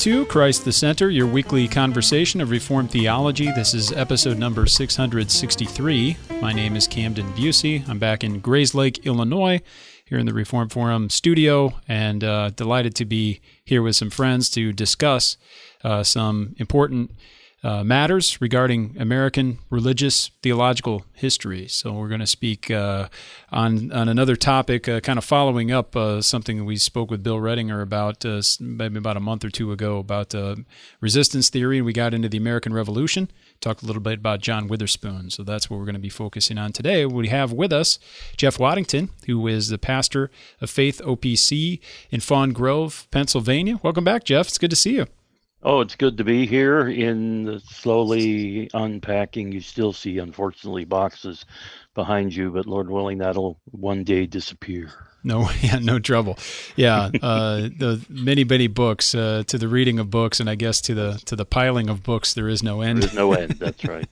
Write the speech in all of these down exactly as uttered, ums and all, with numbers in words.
to Christ the Center, your weekly conversation of Reformed theology. This is episode number six hundred sixty-three. My name is Camden Busey. I'm back in Grayslake, Illinois, here in the Reformed Forum studio, and uh, delighted to be here with some friends to discuss uh, some important Uh, matters regarding American religious theological history. So we're going to speak uh, on on another topic, uh, kind of following up uh, something we spoke with Bill Redinger about uh, maybe about a month or two ago about uh, resistance theory, and we got into the American Revolution, talked a little bit about John Witherspoon. So that's what we're going to be focusing on today. We have with us Jeff Waddington, who is the pastor of Faith O P C in Fawn Grove, Pennsylvania. Welcome back, Jeff. It's good to see you. Oh, it's good to be here. In the slowly unpacking, you still see, unfortunately, boxes behind you, but Lord willing, that'll one day disappear. No, yeah, no trouble. Yeah, uh, the many, many books, uh, to the reading of books, and I guess to the to the piling of books, there is no end. There is no end. That's right.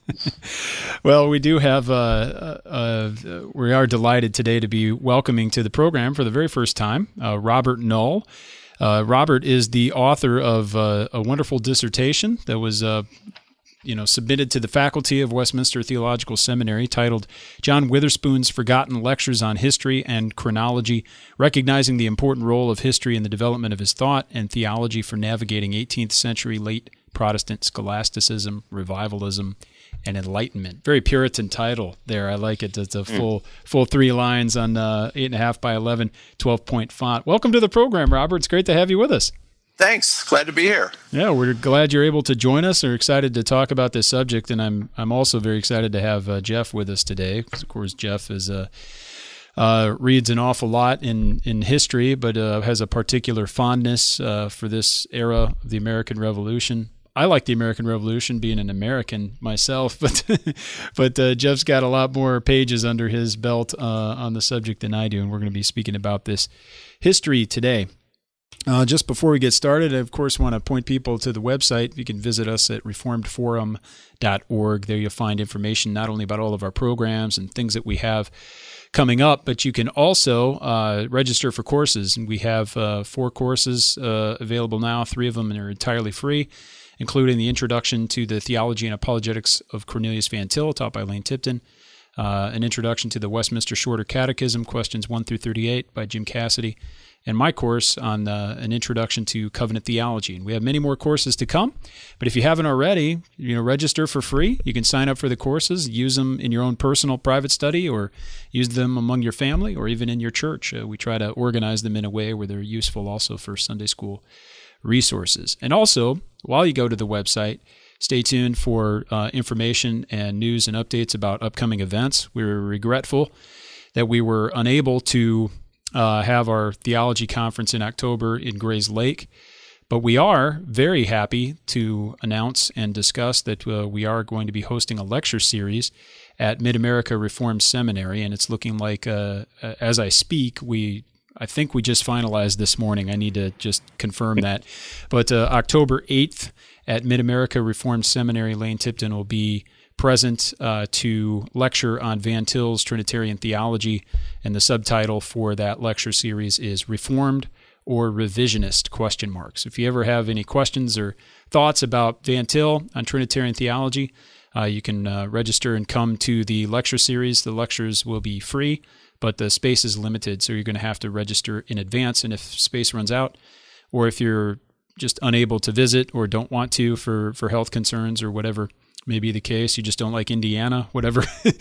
Well, we do have. Uh, uh, we are delighted today to be welcoming to the program for the very first time uh, Robert Null. Uh, Robert is the author of uh, a wonderful dissertation that was, uh, you know, submitted to the faculty of Westminster Theological Seminary titled John Witherspoon's Forgotten Lectures on History and Chronology, Recognizing the Important Role of History in the Development of His Thought and Theology for Navigating eighteenth Century Late Protestant Scholasticism, Revivalism, and Enlightenment. Very Puritan title there. I like it. It's a full mm. full three lines on uh, eight and a half by eleven, twelve point font. Welcome to the program, Robert. It's great to have you with us. Thanks. Glad to be here. Yeah, we're glad you're able to join us. We're excited to talk about this subject, and I'm I'm also very excited to have uh, Jeff with us today, because of course Jeff is a uh, uh, reads an awful lot in in history, but uh, has a particular fondness uh, for this era of the American Revolution. I like the American Revolution, being an American myself, but but uh, Jeff's got a lot more pages under his belt uh, on the subject than I do, and we're going to be speaking about this history today. Uh, just before we get started, I, of course, want to point people to the website. You can visit us at reformed forum dot org. There you'll find information not only about all of our programs and things that we have coming up, but you can also uh, register for courses. And we have uh, four courses uh, available now, three of them are entirely free, including the Introduction to the Theology and Apologetics of Cornelius Van Til, taught by Lane Tipton, uh, an Introduction to the Westminster Shorter Catechism, questions one through thirty-eight by Jim Cassidy, and my course on uh, an Introduction to Covenant Theology. And we have many more courses to come, but if you haven't already, you know, register for free. You can sign up for the courses, use them in your own personal private study, or use them among your family, or even in your church. Uh, we try to organize them in a way where they're useful also for Sunday school resources. And also, while you go to the website, stay tuned for uh, information and news and updates about upcoming events. We were regretful that we were unable to uh, have our theology conference in October in Grayslake, but we are very happy to announce and discuss that uh, we are going to be hosting a lecture series at Mid-America Reformed Seminary, and it's looking like, uh, as I speak, we I think we just finalized this morning. I need to just confirm that. But uh, October eighth at Mid-America Reformed Seminary, Lane Tipton will be present uh, to lecture on Van Til's Trinitarian Theology, and the subtitle for that lecture series is Reformed or Revisionist, question marks. So if you ever have any questions or thoughts about Van Til on Trinitarian Theology, uh, you can uh, register and come to the lecture series. The lectures will be free, but the space is limited, so you're going to have to register in advance. And if space runs out, or if you're just unable to visit or don't want to for, for health concerns or whatever may be the case, you just don't like Indiana, whatever,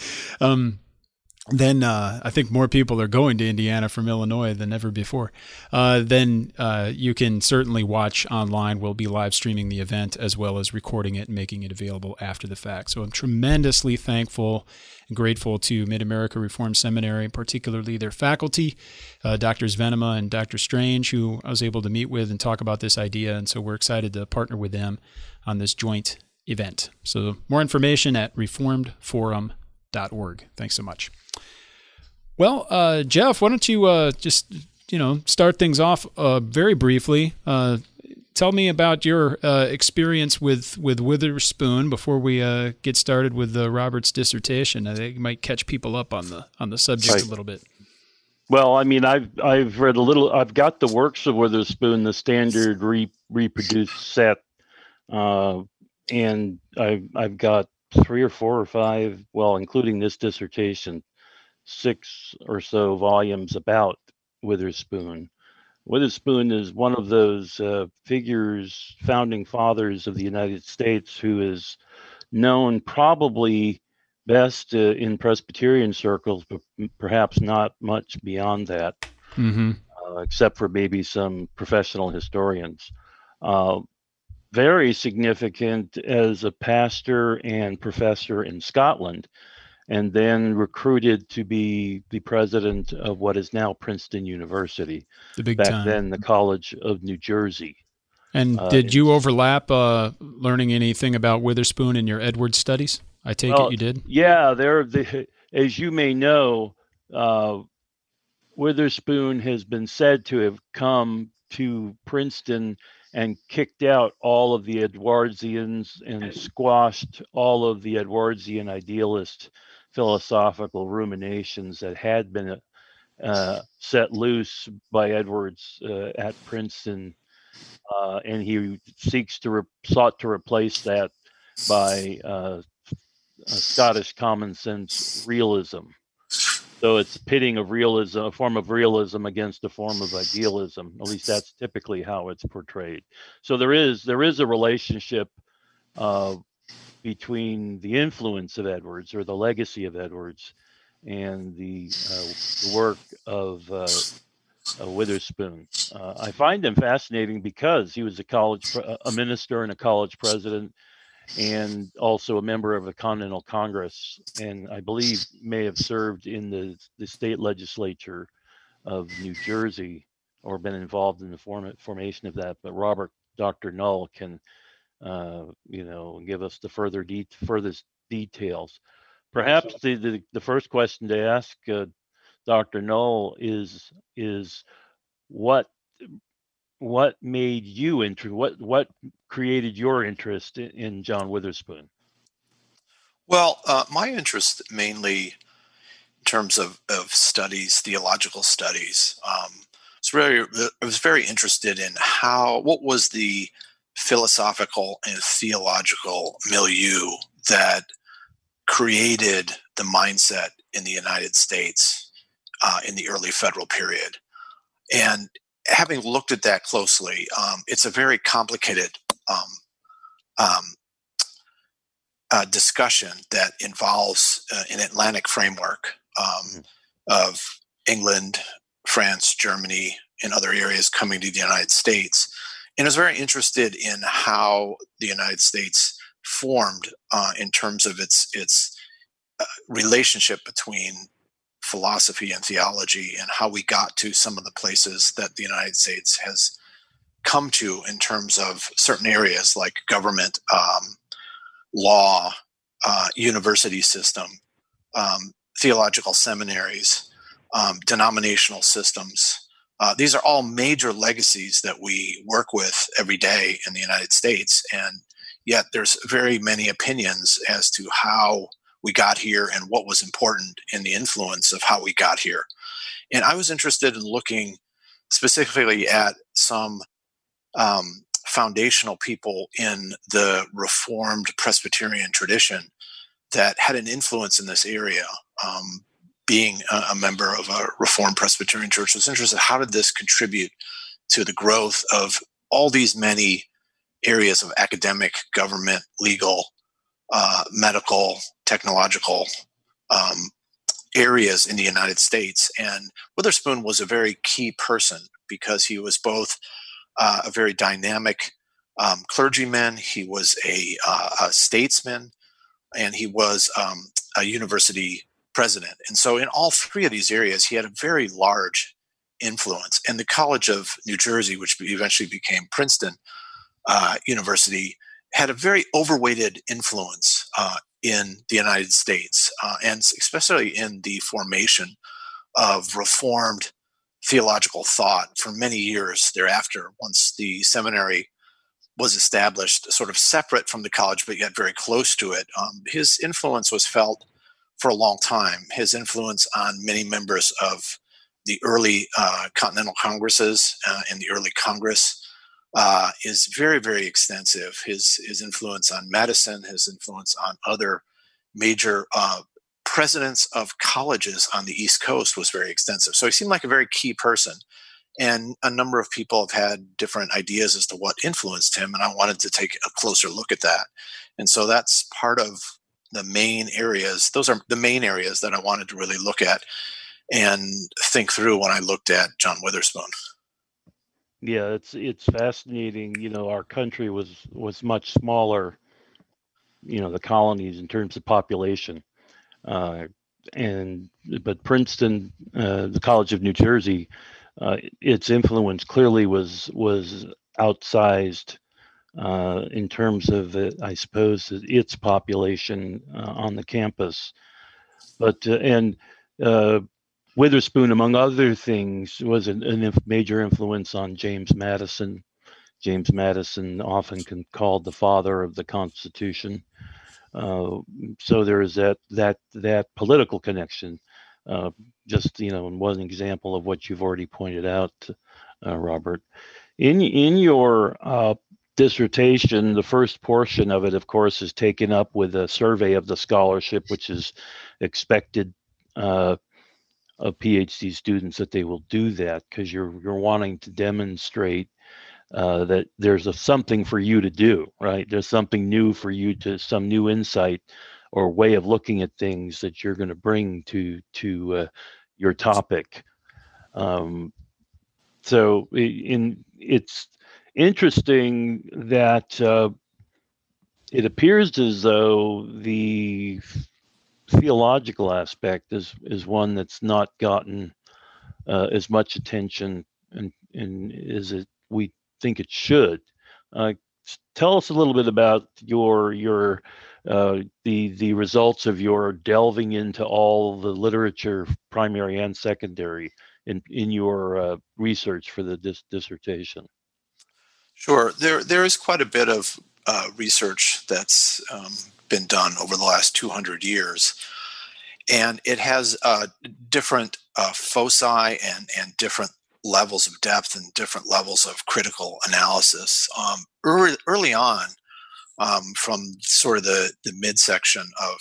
um, then uh, I think more people are going to Indiana from Illinois than ever before. Uh, then uh, you can certainly watch online. We'll be live streaming the event as well as recording it and making it available after the fact. So I'm tremendously thankful and grateful to Mid-America Reformed Seminary, particularly their faculty, uh, Doctors Venema and Doctor Strange, who I was able to meet with and talk about this idea. And so we're excited to partner with them on this joint event. So more information at reformed forum dot org. Thanks so much. Well, uh, Jeff, why don't you uh, just, you know, start things off uh, very briefly. Uh, tell me about your uh, experience with, with Witherspoon before we uh, get started with uh, Robert's dissertation. I think it might catch people up on the on the subject right. a little bit. Well, I mean, I've I've read a little. I've got the works of Witherspoon, the standard re, reproduced set, uh, and I've I've got three or four or five, well, including this dissertation, six or so volumes about Witherspoon. Witherspoon is one of those uh, figures, founding fathers of the United States, who is known probably best uh, in Presbyterian circles, but perhaps not much beyond that, Mm-hmm. uh, except for maybe some professional historians. Uh, very significant as a pastor and professor in Scotland, and then recruited to be the president of what is now Princeton University, The big back time. then the College of New Jersey. And Uh, did in, you overlap uh, learning anything about Witherspoon in your Edwards studies? I take well, it you did. yeah, there. The, as you may know, uh, Witherspoon has been said to have come to Princeton and kicked out all of the Edwardsians and squashed all of the Edwardsian idealist philosophical ruminations that had been uh, set loose by Edwards uh, at Princeton, uh, and he seeks to re- sought to replace that by uh, Scottish common sense realism. So it's pitting of realism, a form of realism against a form of idealism. At least that's typically how it's portrayed. So there is there is a relationship uh, between the influence of Edwards, or the legacy of Edwards, and the, uh, the work of uh, uh, Witherspoon. Uh, I find him fascinating because he was a college, pre- a minister and a college president, and also a member of the Continental Congress, and I believe may have served in the, the state legislature of New Jersey, or been involved in the form, formation of that. But Robert, Doctor Null, can uh, you know give us the further de- furthest details. Perhaps the, the, the first question to ask uh, Doctor Null is is what what made you inter- what what created your interest in, in John Witherspoon? Well, uh, my interest mainly in terms of, of studies, theological studies, um, was really, I was very interested in how, what was the philosophical and theological milieu that created the mindset in the United States uh, in the early federal period. And having looked at that closely, um, it's a very complicated um, um, uh, discussion that involves uh, an Atlantic framework um, Mhm. of England, France, Germany, and other areas coming to the United States. And I was very interested in how the United States formed uh, in terms of its its uh, relationship between philosophy and theology, and how we got to some of the places that the United States has come to in terms of certain areas like government, um, law, uh, university system, um, theological seminaries, um, denominational systems. Uh, these are all major legacies that we work with every day in the United States, and yet there's very many opinions as to how we got here and what was important in the influence of how we got here. And I was interested in looking specifically at some um, foundational people in the Reformed Presbyterian tradition that had an influence in this area. Um, being a, a member of a Reformed Presbyterian church, I was interested, how did this contribute to the growth of all these many areas of academic, government, legal, uh, medical, technological um, areas in the United States. And Witherspoon was a very key person because he was both uh, a very dynamic um, clergyman, he was a, uh, a statesman, and he was um, a university president. And so, in all three of these areas, he had a very large influence. And the College of New Jersey, which eventually became Princeton uh, University, had a very overweighted influence uh, in the United States, uh, and especially in the formation of Reformed theological thought for many years thereafter, once the seminary was established, sort of separate from the college, but yet very close to it. Um, his influence was felt for a long time. His influence on many members of the early uh, Continental Congresses uh, and the early Congress uh, is very, very extensive. His his influence on medicine, his influence on other major uh, presidents of colleges on the East Coast was very extensive. So he seemed like a very key person. And a number of people have had different ideas as to what influenced him, and I wanted to take a closer look at that. And so that's part of the main areas. Those are the main areas that I wanted to really look at and think through when I looked at John Witherspoon. Yeah, it's it's fascinating. You know, our country was was much smaller, you know, the colonies in terms of population. Uh, and but Princeton, uh, the College of New Jersey, uh, its influence clearly was was outsized uh, in terms of, uh, I suppose, its population uh, on the campus. But uh, and uh, Witherspoon, among other things, was an, a major influence on James Madison. James Madison, often can, called the father of the Constitution. Uh, so there is that that that political connection. Uh, just you know, one example of what you've already pointed out, uh, Robert. In in your uh, dissertation, the first portion of it, of course, is taken up with a survey of the scholarship, which is expected uh, of PhD students that they will do that because you're you're wanting to demonstrate uh, that there's a something for you to do, right? There's something new for you to, some new insight or way of looking at things that you're going to bring to to uh, your topic. Um, so in it's interesting that uh, it appears as though the theological aspect is is one that's not gotten uh, as much attention and and is it we think it should. Uh, tell us a little bit about your your uh, the the results of your delving into all the literature, primary and secondary, in in your uh, research for the dis- dissertation. Sure, there there is quite a bit of uh, research that's um, been done over the last two hundred years, and it has uh, different uh, foci and and different levels of depth and different levels of critical analysis. Um, early, early on, um, from sort of the, the midsection of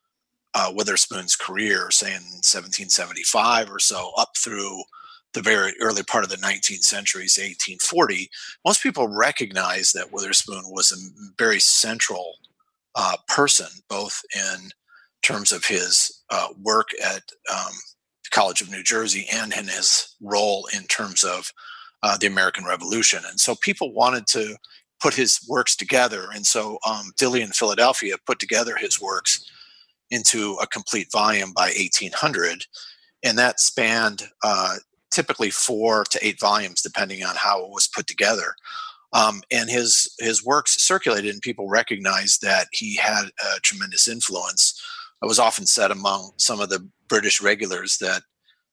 uh, Witherspoon's career, say in seventeen seventy-five or so, up through the very early part of the nineteenth century, say eighteen forty, most people recognize that Witherspoon was a very central uh, person, both in terms of his uh, work at um, College of New Jersey and in his role in terms of uh, the American Revolution. And so people wanted to put his works together. And so um, Dilley in Philadelphia put together his works into a complete volume by eighteen hundred. And that spanned uh, typically four to eight volumes, depending on how it was put together. Um, and his, his works circulated and people recognized that he had a tremendous influence. It was often said among some of the British regulars that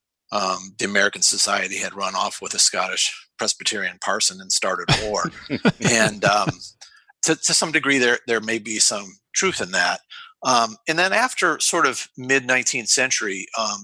um, the American Society had run off with a Scottish Presbyterian parson and started a war. and um, to, to some degree, there there may be some truth in that. Um, and then after sort of mid-nineteenth century, um,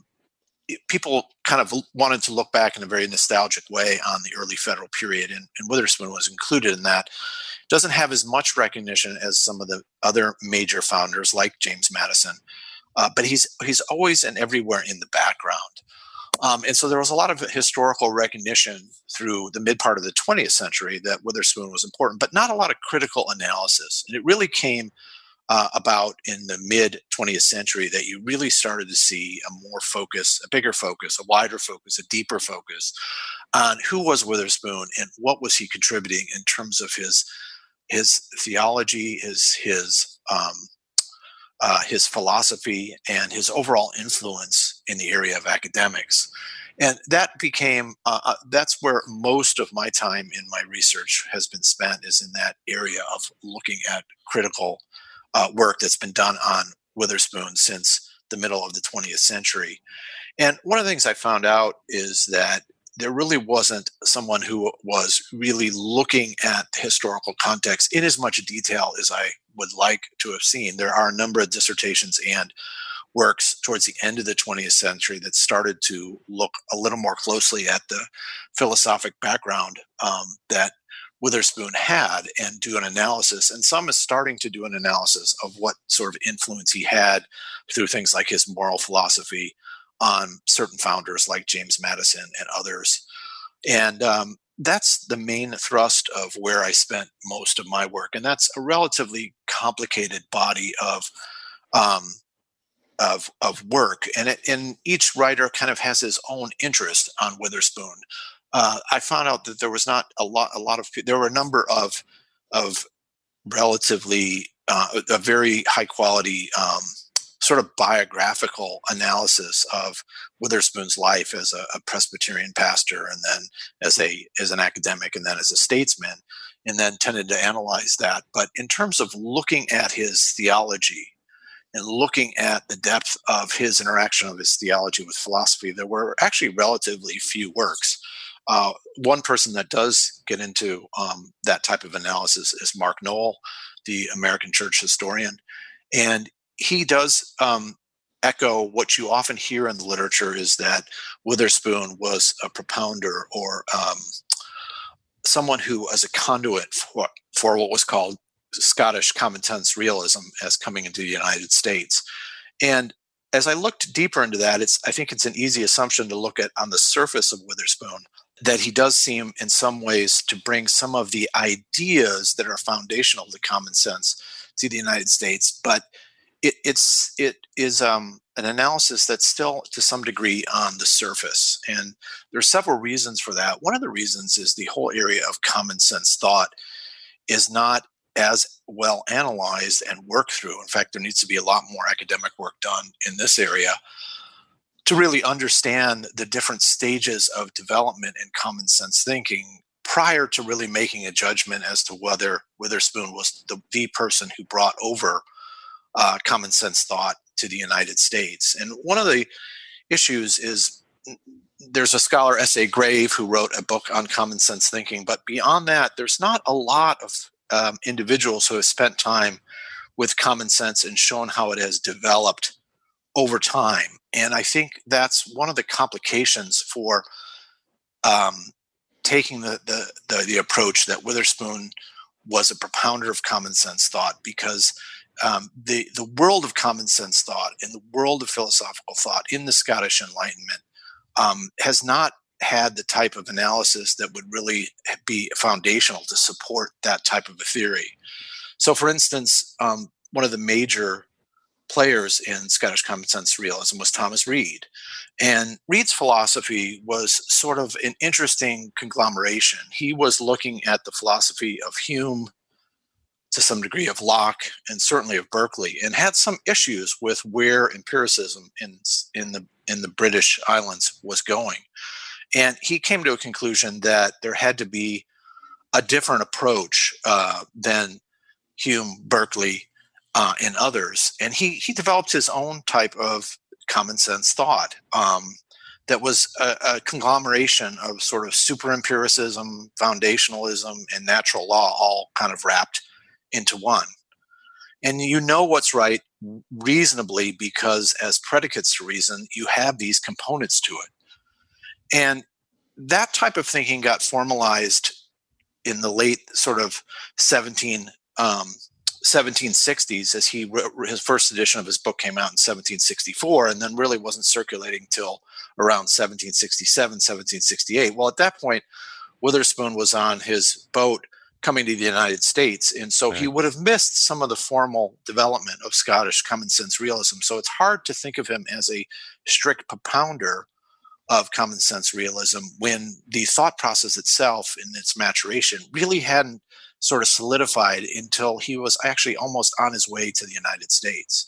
people kind of wanted to look back in a very nostalgic way on the early federal period, and, and Witherspoon was included in that. Doesn't have as much recognition as some of the other major founders like James Madison, uh, but he's he's always and everywhere in the background. Um, and so there was a lot of historical recognition through the mid part of the twentieth century that Witherspoon was important, but not a lot of critical analysis. And it really came uh, about in the mid twentieth century that you really started to see a more focus, a bigger focus, a wider focus, a deeper focus on who was Witherspoon and what was he contributing in terms of his his theology, his his um, uh, his philosophy, and his overall influence in the area of academics. And that became uh, uh, that's where most of my time in my research has been spent, is in that area of looking at critical uh, work that's been done on Witherspoon since the middle of the twentieth century. And one of the things I found out is that there really wasn't someone who was really looking at the historical context in as much detail as I would like to have seen. There are a number of dissertations and works towards the end of the twentieth century that started to look a little more closely at the philosophic background um, that Witherspoon had and do an analysis. And some is starting to do an analysis of what sort of influence he had through things like his moral philosophy on certain founders like James Madison and others. And um, that's the main thrust of where I spent most of my work. And that's a relatively complicated body of um, of of work. And, it, and each writer kind of has his own interest on Witherspoon. Uh, I found out that there was not a lot, a lot of, there were a number of, of relatively, uh, a very high quality um, sort of biographical analysis of Witherspoon's life as a, a Presbyterian pastor, and then as a, as an academic, and then as a statesman, and then tended to analyze that. But in terms of looking at his theology and looking at the depth of his interaction of his theology with philosophy, there were actually relatively few works. Uh, one person that does get into um, that type of analysis is Mark Noll, the American church historian. And he does um, echo what you often hear in the literature, is that Witherspoon was a propounder or um, someone who was a conduit for, for what was called Scottish common sense realism as coming into the United States. And as I looked deeper into that, it's I think it's an easy assumption to look at on the surface of Witherspoon that he does seem in some ways to bring some of the ideas that are foundational to common sense to the United States. But it, it's it is um, an analysis that's still to some degree on the surface. And there are several reasons for that. One of the reasons is the whole area of common sense thought is not as well analyzed and worked through. In fact, there needs to be a lot more academic work done in this area to really understand the different stages of development in common sense thinking prior to really making a judgment as to whether Witherspoon was the, the person who brought over uh, common sense thought to the United States. And one of the issues is there's a scholar, S A Grave, who wrote a book on common sense thinking. But beyond that, there's not a lot of um, individuals who have spent time with common sense and shown how it has developed over time. And I think that's one of the complications for um, taking the, the, the, the approach that Witherspoon was a propounder of common sense thought, because um, the, the world of common sense thought and the world of philosophical thought in the Scottish Enlightenment um, has not had the type of analysis that would really be foundational to support that type of a theory. So, for instance, um, one of the major players in Scottish common sense realism was Thomas Reid. And Reid's philosophy was sort of an interesting conglomeration. He was looking at the philosophy of Hume, to some degree of Locke, and certainly of Berkeley, and had some issues with where empiricism in, in, the, in the British Islands was going. And he came to a conclusion that there had to be a different approach uh, than Hume, Berkeley, Uh, and others. And he he developed his own type of common sense thought um, that was a, a conglomeration of sort of super empiricism, foundationalism, and natural law all kind of wrapped into one. And you know what's right reasonably because as predicates to reason, you have these components to it. And that type of thinking got formalized in the late sort of seventeen um, seventeen sixties, as he his first edition of his book came out in seventeen sixty-four, and then really wasn't circulating till around seventeen sixty-seven, seventeen sixty-eight. Well, at that point, Witherspoon was on his boat coming to the United States, and so right. he would have missed some of the formal development of Scottish common sense realism. So it's hard to think of him as a strict propounder of common sense realism when the thought process itself in its maturation really hadn't sort of solidified until he was actually almost on his way to the United States.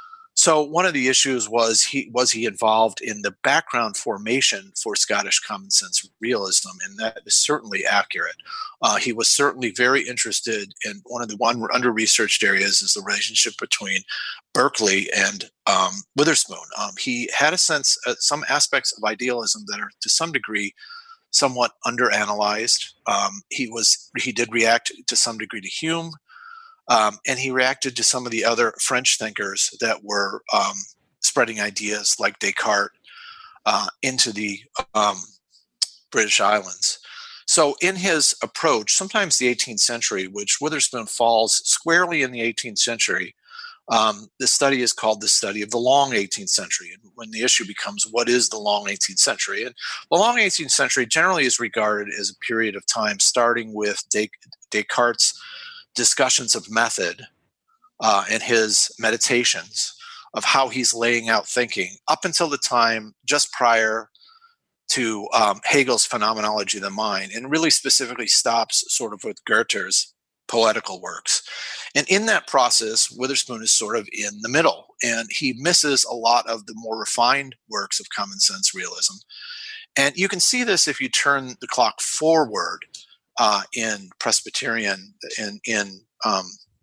So one of the issues was he was he involved in the background formation for Scottish common sense realism, and that is certainly accurate. Uh, he was certainly very interested in one of the one under-researched areas is the relationship between Berkeley and um, Witherspoon. Um, he had a sense, uh, some aspects of idealism that are to some degree somewhat underanalyzed. Um, he was he did react to some degree to Hume, um, and he reacted to some of the other French thinkers that were um, spreading ideas like Descartes uh, into the um, British Islands. So in his approach, sometimes the eighteenth century, which Witherspoon falls squarely in the eighteenth century, um, the study is called the study of the long eighteenth century. And when the issue becomes, what is the long eighteenth century? And the long eighteenth century generally is regarded as a period of time starting with Des- Descartes' discussions of method uh, and his meditations of how he's laying out thinking up until the time just prior to um, Hegel's phenomenology of the mind, and really specifically stops sort of with Goethe's poetical works. And in that process, Witherspoon is sort of in the middle, and he misses a lot of the more refined works of common sense realism. And you can see this if you turn the clock forward uh, in Presbyterian, in, in um,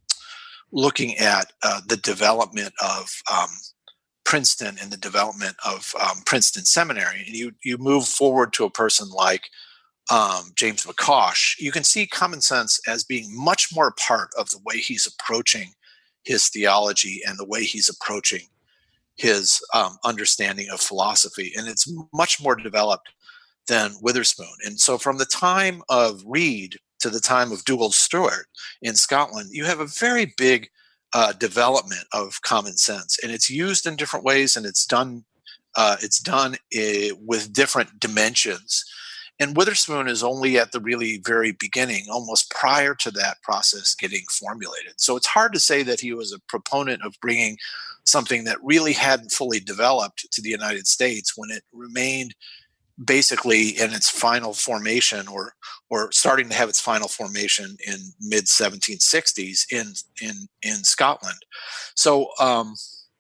looking at uh, the development of um, Princeton and the development of um, Princeton Seminary, and you you move forward to a person like um, James McCosh, you can see common sense as being much more a part of the way he's approaching his theology and the way he's approaching his um, understanding of philosophy, and it's much more developed than Witherspoon. And so from the time of Reid to the time of Dugald Stewart in Scotland, you have a very big Uh, development of common sense, and it's used in different ways, and it's done uh, it's done uh, with different dimensions. And Witherspoon is only at the really very beginning, almost prior to that process getting formulated. So it's hard to say that he was a proponent of bringing something that really hadn't fully developed to the United States when it remained basically in its final formation, or or starting to have its final formation in mid seventeen sixties in in in Scotland. So um,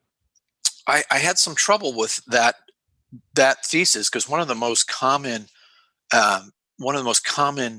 I, I had some trouble with that that thesis, because one of the most common um, one of the most common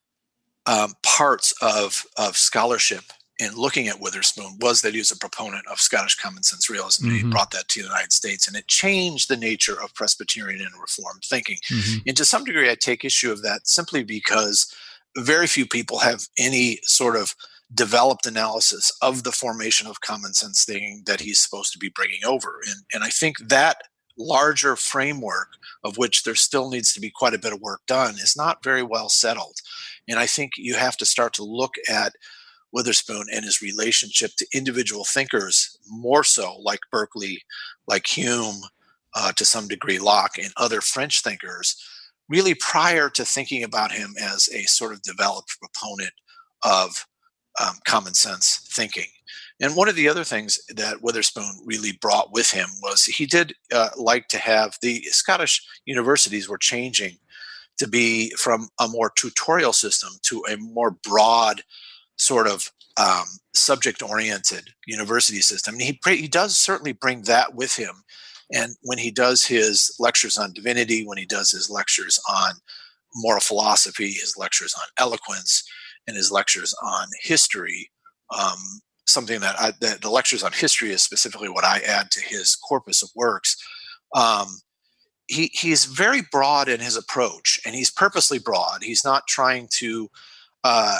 um, parts of of scholarship in looking at Witherspoon was that he was a proponent of Scottish common sense realism. Mm-hmm. And he brought that to the United States, and it changed the nature of Presbyterian and Reformed thinking. Mm-hmm. And to some degree, I take issue of that simply because very few people have any sort of developed analysis of the formation of common sense thinking that he's supposed to be bringing over. And, and I think that larger framework, of which there still needs to be quite a bit of work done, is not very well settled. And I think you have to start to look at Witherspoon and his relationship to individual thinkers, more so like Berkeley, like Hume, uh, to some degree Locke, and other French thinkers, really prior to thinking about him as a sort of developed proponent of um, common sense thinking. And one of the other things that Witherspoon really brought with him was he did uh, like to have the Scottish universities were changing to be from a more tutorial system to a more broad sort of um, subject-oriented university system. And he he does certainly bring that with him. And when he does his lectures on divinity, when he does his lectures on moral philosophy, his lectures on eloquence, and his lectures on history, um, something that, I, that the lectures on history is specifically what I add to his corpus of works. Um, he he's very broad in his approach, and he's purposely broad. He's not trying to uh,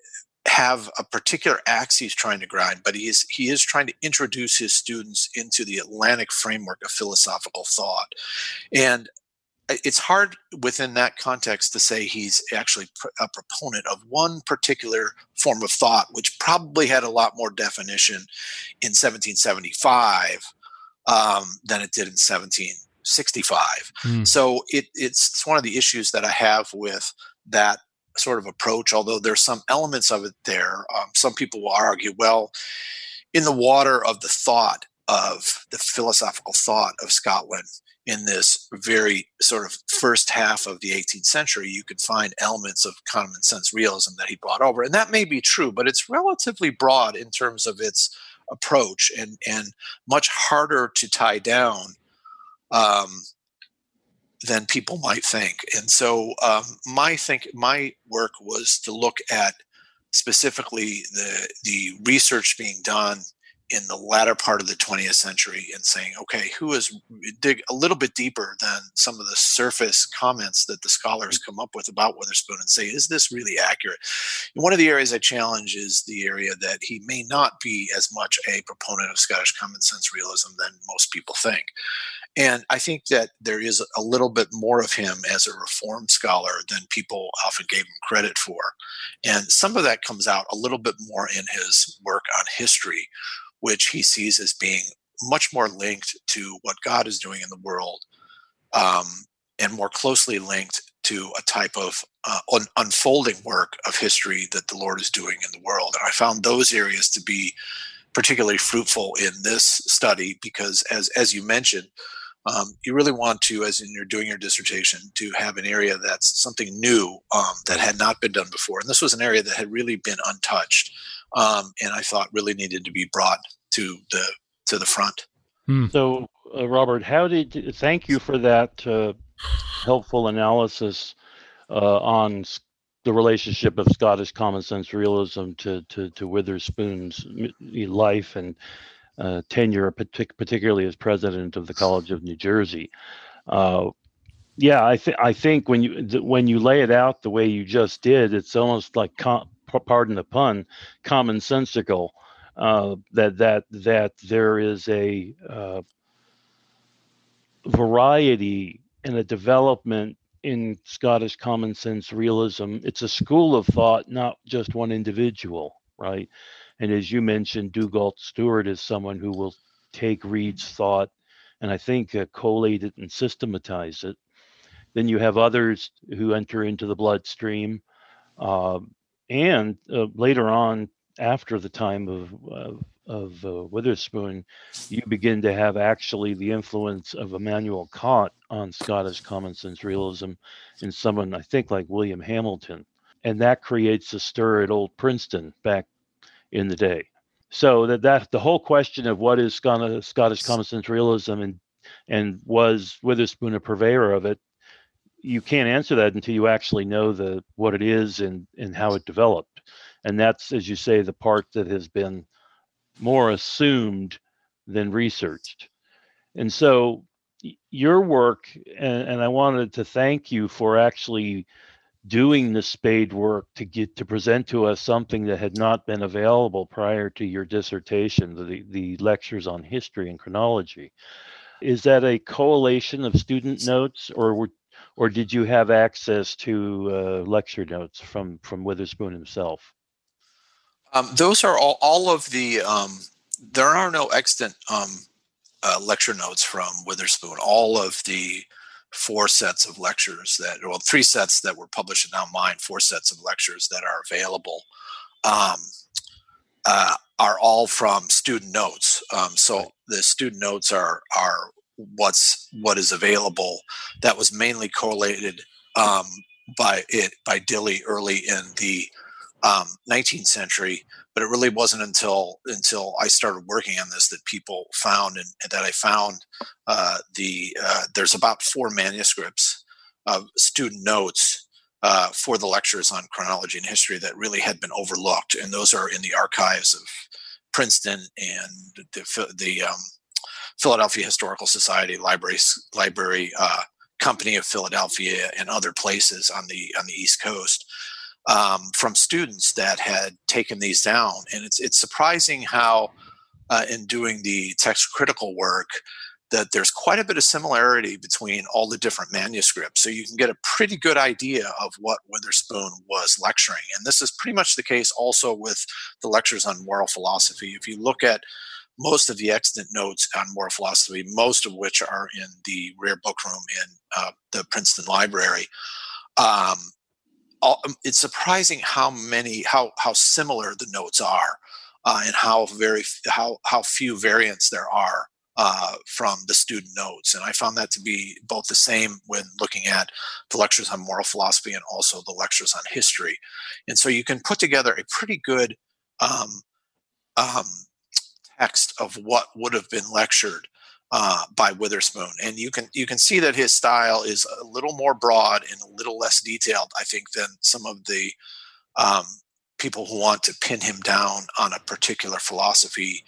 have a particular axe he's trying to grind, but he is he is trying to introduce his students into the Atlantic framework of philosophical thought. And it's hard within that context to say he's actually a proponent of one particular form of thought, which probably had a lot more definition in seventeen seventy-five um, than it did in seventeen sixty-five. Mm. So it, it's one of the issues that I have with that sort of approach, although there's some elements of it there. Um, some people will argue, well, in the water of the thought of the philosophical thought of Scotland in this very sort of first half of the eighteenth century, you could find elements of common sense realism that he brought over. And that may be true, but it's relatively broad in terms of its approach, and, and much harder to tie down um, than people might think. And so um, my think my work was to look at specifically the the research being done in the latter part of the twentieth century and saying, okay, who is dig a little bit deeper than some of the surface comments that the scholars come up with about Witherspoon and say, is this really accurate? And one of the areas I challenge is the area that he may not be as much a proponent of Scottish common sense realism than most people think. And I think that there is a little bit more of him as a Reformed scholar than people often gave him credit for. And some of that comes out a little bit more in his work on history, which he sees as being much more linked to what God is doing in the world, um, and more closely linked to a type of uh, un- unfolding work of history that the Lord is doing in the world. And I found those areas to be particularly fruitful in this study because, as as you mentioned, Um, you really want to, as in you're doing your dissertation, to have an area that's something new um, that had not been done before. And this was an area that had really been untouched, um, and I thought really needed to be brought to the to the front. Hmm. So, uh, Robert, how did? Thank you for that uh, helpful analysis uh, on the relationship of Scottish common sense realism to to, to Witherspoon's life and Uh, tenure, partic- particularly as president of the College of New Jersey. Uh, yeah, I think I think when you th- when you lay it out the way you just did, it's almost like, com- pardon the pun, commonsensical. Uh, that that that there is a uh, variety and a development in Scottish common sense realism. It's a school of thought, not just one individual, right? And as you mentioned, Dugald Stewart is someone who will take Reed's thought and I think uh, collate it and systematize it. Then you have others who enter into the bloodstream. Uh, and uh, later on, after the time of, uh, of uh, Witherspoon, you begin to have actually the influence of Immanuel Kant on Scottish common sense realism and someone, I think, like William Hamilton. And that creates a stir at Old Princeton back in the day. So that, that the whole question of what is Scottish, Scottish common sense realism and and was Witherspoon a purveyor of it, you can't answer that until you actually know the what it is and and how it developed. And that's, as you say, the part that has been more assumed than researched. And so your work, and, and I wanted to thank you for actually doing the spade work to get to present to us something that had not been available prior to your dissertation, the, the lectures on history and chronology. Is that a collation of student notes, or were, or did you have access to uh, lecture notes from, from Witherspoon himself? Um, those are all, all of the, um, there are no extant um, uh, lecture notes from Witherspoon. All of the four sets of lectures that, well, three sets that were published and now mine, four sets of lectures that are available um, uh, are all from student notes. Um, so right. The student notes are are what's what is available. That was mainly correlated um, by it by Dilly early in the um, nineteenth century, but it really wasn't until until I started working on this that people found and, and that I found uh, the uh, there's about four manuscripts of student notes uh, for the lectures on chronology and history that really had been overlooked, and those are in the archives of Princeton and the the um, Philadelphia Historical Society Library Library uh, Company of Philadelphia and other places on the on the East Coast. Um, from students that had taken these down. And it's it's surprising how, uh, in doing the text critical work, that there's quite a bit of similarity between all the different manuscripts. So you can get a pretty good idea of what Witherspoon was lecturing. And this is pretty much the case also with the lectures on moral philosophy. If you look at most of the extant notes on moral philosophy, most of which are in the rare book room in uh, the Princeton Library, um, it's surprising how many, how how similar the notes are, uh, and how very how how few variants there are uh, from the student notes. And I found that to be both the same when looking at the lectures on moral philosophy and also the lectures on history. And so you can put together a pretty good um, um, text of what would have been lectured Uh, by Witherspoon, and you can you can see that his style is a little more broad and a little less detailed, I think, than some of the um, people who want to pin him down on a particular philosophy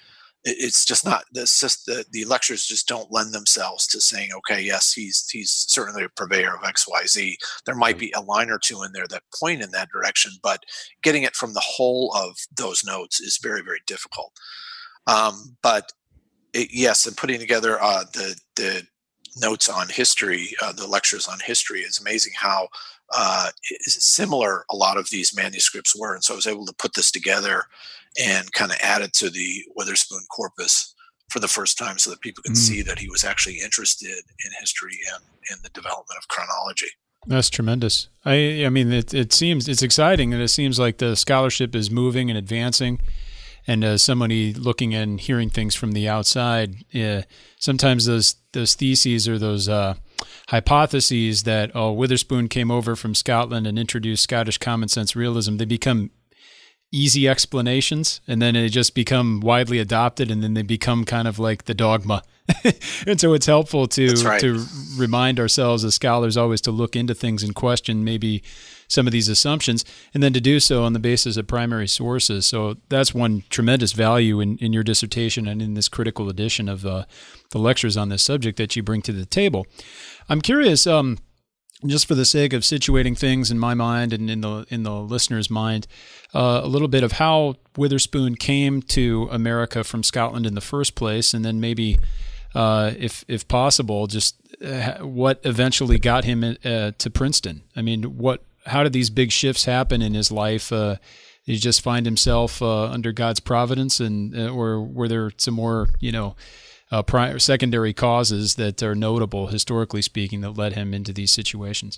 it's just not the, the the lectures just don't lend themselves to saying, okay, yes, he's he's certainly a purveyor of X Y Z. There might be a line or two in there that point in that direction, but getting it from the whole of those notes is very, very difficult. Um, but it, yes, and putting together uh, the the notes on history, uh, the lectures on history, is amazing how uh, similar a lot of these manuscripts were. And so I was able to put this together and kind of add it to the Witherspoon corpus for the first time so that people could mm. see that he was actually interested in history and in the development of chronology. That's tremendous. I, I mean, it, it seems, it's exciting, and it seems like the scholarship is moving and advancing. And as somebody looking and hearing things from the outside, uh, sometimes those those theses or those uh, hypotheses that, oh, Witherspoon came over from Scotland and introduced Scottish common sense realism, they become easy explanations, and then they just become widely adopted, and then they become kind of like the dogma. And so it's helpful to right. to remind ourselves as scholars always to look into things and question maybe some of these assumptions, and then to do so on the basis of primary sources. So that's one tremendous value in, in your dissertation and in this critical edition of uh, the lectures on this subject that you bring to the table. I'm curious, um, just for the sake of situating things in my mind and in the in the listener's mind, uh, a little bit of how Witherspoon came to America from Scotland in the first place, and then maybe, uh, if if possible, just uh, what eventually got him uh, to Princeton. I mean, what how did these big shifts happen in his life? Uh, did he just find himself uh, under God's providence, and uh, or were there some more, you know, Uh, pri- secondary causes that are notable, historically speaking, that led him into these situations?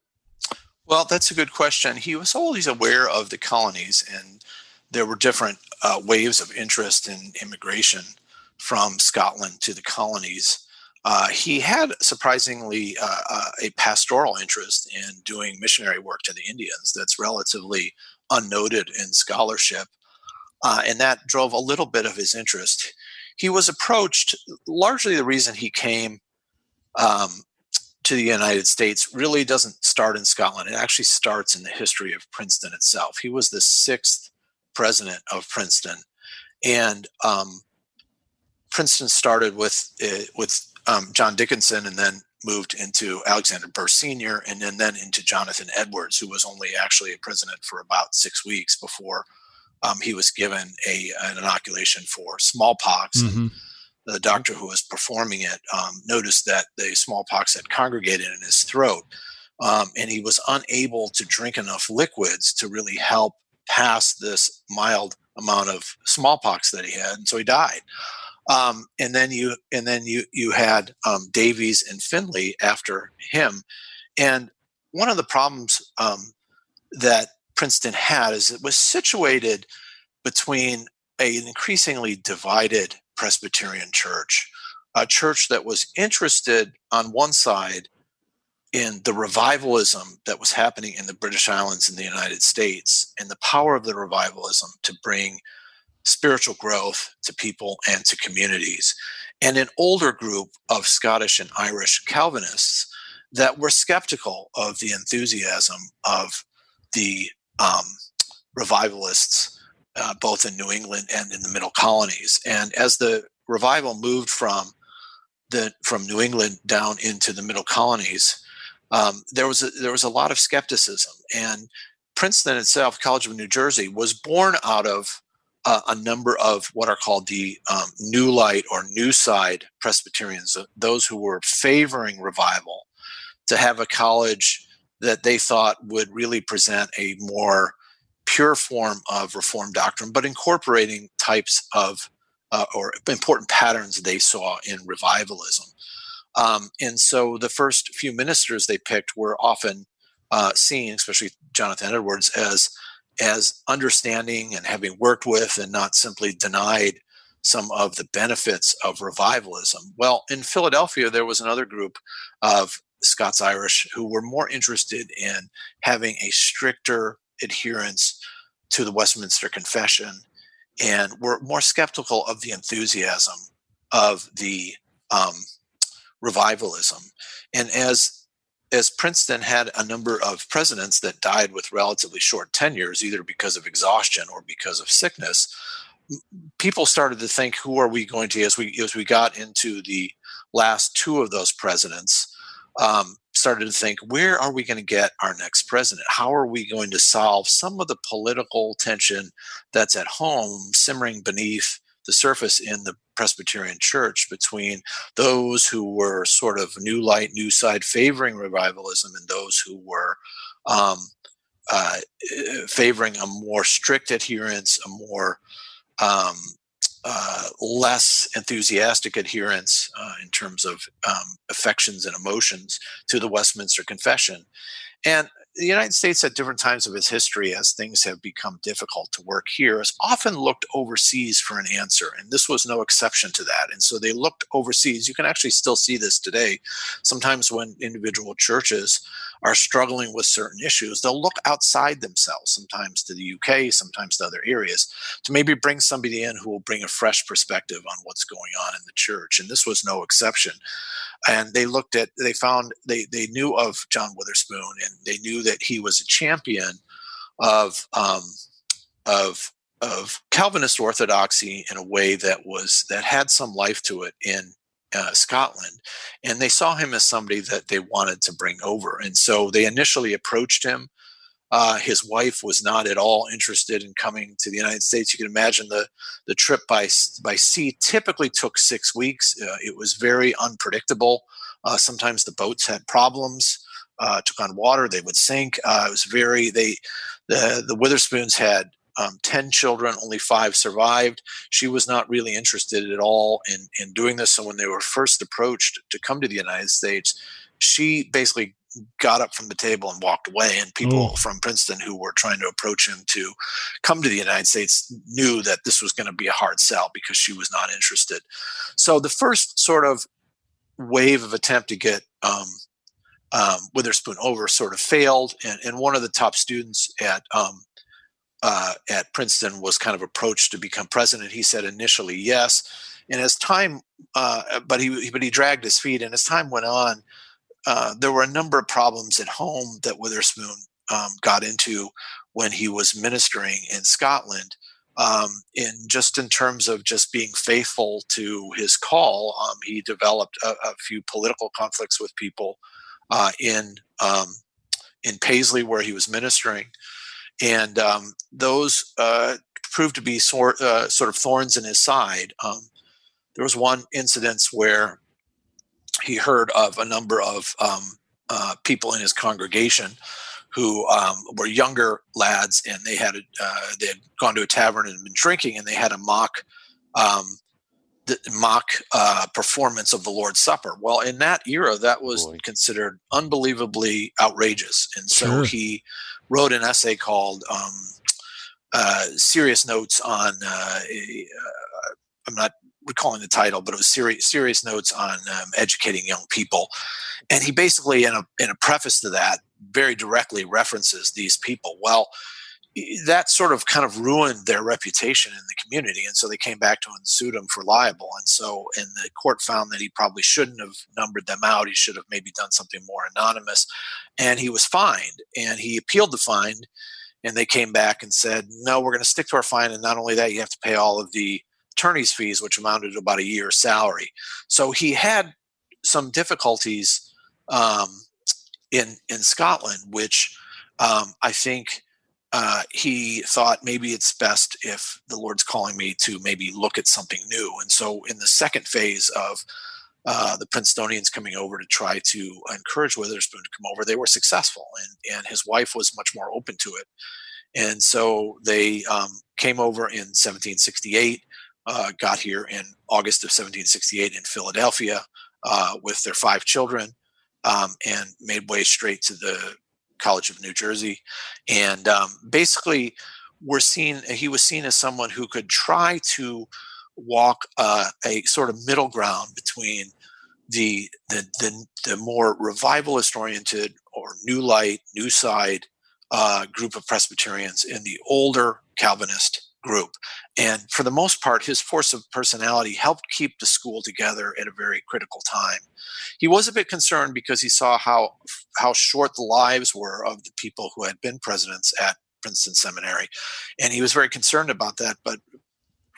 Well, that's a good question. He was always aware of the colonies, and there were different uh, waves of interest in immigration from Scotland to the colonies. Uh, he had, surprisingly, uh, uh, a pastoral interest in doing missionary work to the Indians that's relatively unnoted in scholarship, uh, and that drove a little bit of his interest. He was approached, largely the reason he came um, to the United States really doesn't start in Scotland. It actually starts in the history of Princeton itself. He was the sixth president of Princeton. And um, Princeton started with uh, with um, John Dickinson, and then moved into Alexander Burr Senior, and then, then into Jonathan Edwards, who was only actually a president for about six weeks before Um, he was given a an inoculation for smallpox. Mm-hmm. The doctor who was performing it um, noticed that the smallpox had congregated in his throat, um, and he was unable to drink enough liquids to really help pass this mild amount of smallpox that he had, and so he died. Um, and then you and then you you had um, Davies and Finley after him, and one of the problems um, that Princeton had is it was situated between a, an increasingly divided Presbyterian church, a church that was interested on one side in the revivalism that was happening in the British Islands in the United States and the power of the revivalism to bring spiritual growth to people and to communities, and an older group of Scottish and Irish Calvinists that were skeptical of the enthusiasm of the Um, revivalists, uh, both in New England and in the Middle Colonies. And as the revival moved from the from New England down into the Middle Colonies, um, there was a, there was a lot of skepticism. And Princeton itself, College of New Jersey, was born out of uh, a number of what are called the um, New Light or New Side Presbyterians, those who were favoring revival, to have a college that they thought would really present a more pure form of Reformed doctrine, but incorporating types of uh, or important patterns they saw in revivalism. Um, and so the first few ministers they picked were often uh, seen, especially Jonathan Edwards, as as understanding and having worked with and not simply denied some of the benefits of revivalism. Well, in Philadelphia, there was another group of Scots-Irish who were more interested in having a stricter adherence to the Westminster Confession and were more skeptical of the enthusiasm of the um, revivalism. And as as Princeton had a number of presidents that died with relatively short tenures, either because of exhaustion or because of sickness, people started to think, who are we going to, as we as we got into the last two of those presidents, um, started to think, where are we going to get our next president? How are we going to solve some of the political tension that's at home, simmering beneath the surface in the Presbyterian Church, between those who were sort of new light, new side, favoring revivalism, and those who were um, uh, favoring a more strict adherence, a more um, uh, less enthusiastic adherence uh, in terms of um, affections and emotions to the Westminster Confession. And the United States, at different times of its history, as things have become difficult to work here, has often looked overseas for an answer. And this was no exception to that. And so they looked overseas. You can actually still see this today. Sometimes when individual churches are struggling with certain issues, they'll look outside themselves, sometimes to the U K, sometimes to other areas, to maybe bring somebody in who will bring a fresh perspective on what's going on in the church. And this was no exception. And they looked at, they found, they they knew of John Witherspoon, and they knew that he was a champion of um, of of Calvinist orthodoxy in a way that was that had some life to it in uh, Scotland, and they saw him as somebody that they wanted to bring over. And so they initially approached him. Uh, his wife was not at all interested in coming to the United States. You can imagine the the trip by by sea typically took six weeks. Uh, it was very unpredictable. Uh, sometimes the boats had problems, uh, took on water, they would sink. Uh, it was very they the the Witherspoons had um, ten children, only five survived. She was not really interested at all in in doing this. So when they were first approached to come to the United States, she basically got up from the table and walked away. And people Oh. from Princeton who were trying to approach him to come to the United States knew that this was going to be a hard sell because she was not interested. So the first sort of wave of attempt to get um, um, Witherspoon over sort of failed. And, and one of the top students at um, uh, at Princeton was kind of approached to become president. He said initially yes. And as time, uh, but he but he dragged his feet. And as time went on, Uh, there were a number of problems at home that Witherspoon um, got into when he was ministering in Scotland, um, in just in terms of just being faithful to his call. Um, he developed a, a few political conflicts with people uh, in um, in Paisley, where he was ministering, and um, those uh, proved to be sort uh, sort of thorns in his side. Um, there was one incident where he heard of a number of um, uh, people in his congregation who um, were younger lads, and they had a, uh, they had gone to a tavern and been drinking, and they had a mock um, the mock uh, performance of the Lord's Supper. Well, in that era, that was Boy. considered unbelievably outrageous, and so Sure. he wrote an essay called um, uh, "Serious Notes on." Uh, uh, I'm not recalling the title, but it was serious, serious notes on um, educating young people. And he basically, in a, in a preface to that, very directly references these people. Well, that sort of kind of ruined their reputation in the community. And so they came back to him and sued him for libel. And so, and the court found that he probably shouldn't have numbered them out. He should have maybe done something more anonymous. And he was fined, and he appealed the fine. And they came back and said, no, we're going to stick to our fine. And not only that, you have to pay all of the attorney's fees, which amounted to about a year's salary. So he had some difficulties um, in in Scotland, which um, I think uh, he thought maybe it's best if the Lord's calling me to maybe look at something new. And so in the second phase of uh, the Princetonians coming over to try to encourage Witherspoon to come over, they were successful, and, and his wife was much more open to it. And so they um, came over in seventeen sixty-eight. Uh, got here in August of seventeen sixty-eight in Philadelphia uh, with their five children, um, and made way straight to the College of New Jersey. And um, basically, we're seen, he was seen as someone who could try to walk uh, a sort of middle ground between the the the, the more revivalist-oriented or new light, new side uh, group of Presbyterians and the older Calvinist group. And for the most part, his force of personality helped keep the school together at a very critical time. He was a bit concerned because he saw how how short the lives were of the people who had been presidents at Princeton Seminary. And he was very concerned about that. But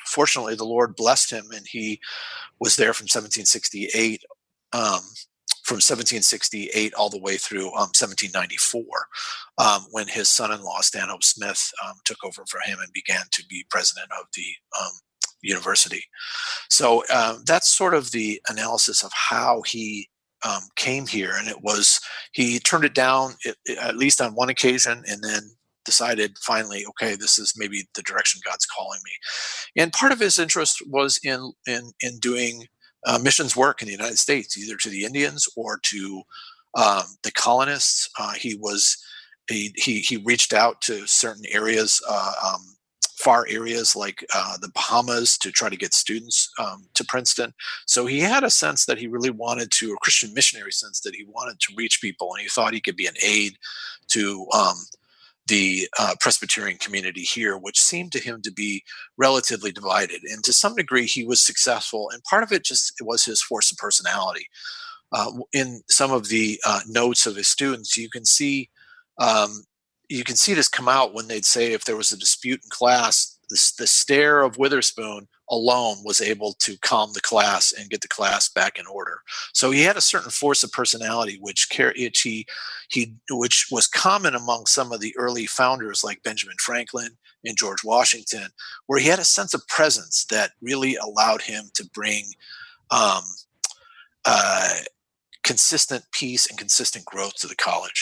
fortunately, the Lord blessed him, and he was there from seventeen sixty-eight, um, from seventeen sixty-eight all the way through um, seventeen ninety-four, um, when his son-in-law Stanhope Smith um, took over for him and began to be president of the um, university. So um, that's sort of the analysis of how he um, came here, and it was he turned it down it, it, at least on one occasion, and then decided finally, okay, this is maybe the direction God's calling me. And part of his interest was in in in doing uh, missions work in the United States, either to the Indians or to um, the colonists. Uh, he was he, he he reached out to certain areas, uh, um, far areas like uh, the Bahamas, to try to get students um, to Princeton. So he had a sense that he really wanted to, a Christian missionary sense that he wanted to reach people, and he thought he could be an aid to um, the uh, Presbyterian community here, which seemed to him to be relatively divided. And to some degree, he was successful. And part of it just was his force of personality. Uh, in some of the uh, notes of his students, you can see um, you can see this come out when they'd say if there was a dispute in class, the, the stare of Witherspoon alone was able to calm the class and get the class back in order. So he had a certain force of personality, which, which he he which was common among some of the early founders like Benjamin Franklin and George Washington, where he had a sense of presence that really allowed him to bring um, uh, consistent peace and consistent growth to the college.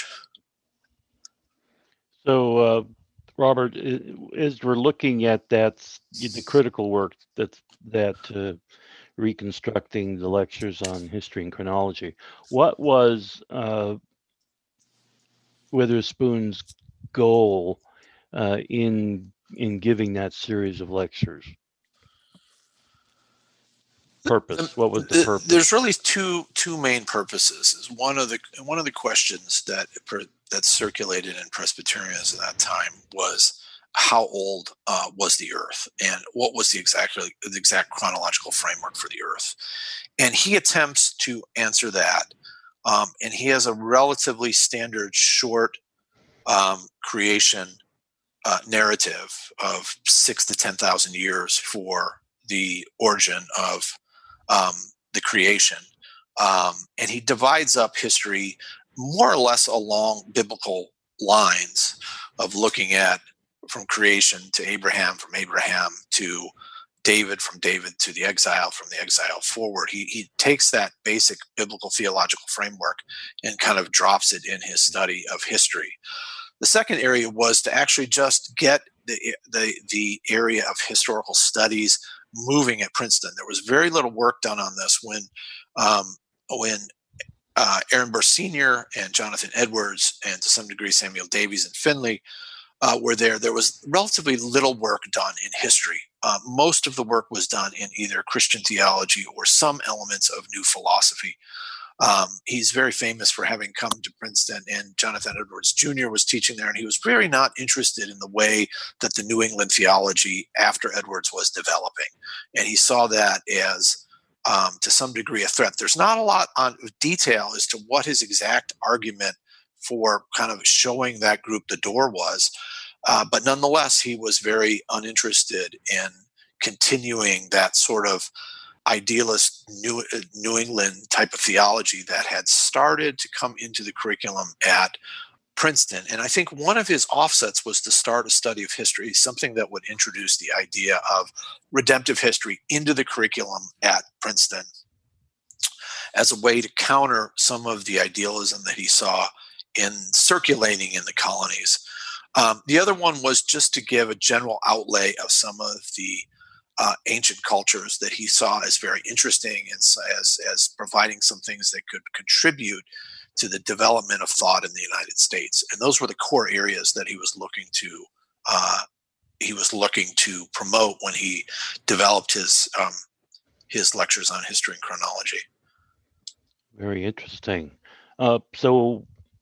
So, uh, Robert, as we're looking at that, the critical work that that uh, reconstructing the lectures on history and chronology, what was uh, Witherspoon's goal uh, in in giving that series of lectures? Purpose. What was the purpose? There's really two two main purposes. One of the one of the questions that that circulated in Presbyterians at that time was how old uh, was the Earth, and what was the exact the exact chronological framework for the Earth? And he attempts to answer that, um, and he has a relatively standard short um, creation uh, narrative of six to ten thousand years for the origin of Um, the creation. Um, and he divides up history more or less along biblical lines of looking at from creation to Abraham, from Abraham to David, from David to the exile, from the exile forward. He, he takes that basic biblical theological framework and kind of drops it in his study of history. The second area was to actually just get the, the, the area of historical studies moving at Princeton. There was very little work done on this when um, when uh, Aaron Burr Senior and Jonathan Edwards, and to some degree Samuel Davies and Finley uh, were there. There was relatively little work done in history. Uh, most of the work was done in either Christian theology or some elements of new philosophy. Um, he's very famous for having come to Princeton, and Jonathan Edwards Junior was teaching there, and he was very not interested in the way that the New England theology after Edwards was developing. And he saw that as, um, to some degree, a threat. There's not a lot on detail as to what his exact argument for kind of showing that group the door was, uh, but nonetheless, he was very uninterested in continuing that sort of idealist New, New England type of theology that had started to come into the curriculum at Princeton. And I think one of his offsets was to start a study of history, something that would introduce the idea of redemptive history into the curriculum at Princeton as a way to counter some of the idealism that he saw in circulating in the colonies. Um, the other one was just to give a general outlay of some of the Uh, ancient cultures that he saw as very interesting and as, as providing some things that could contribute to the development of thought in the United States. And those were the core areas that he was looking to uh, he was looking to promote when he developed his um, his lectures on history and chronology. Very interesting. Uh, so,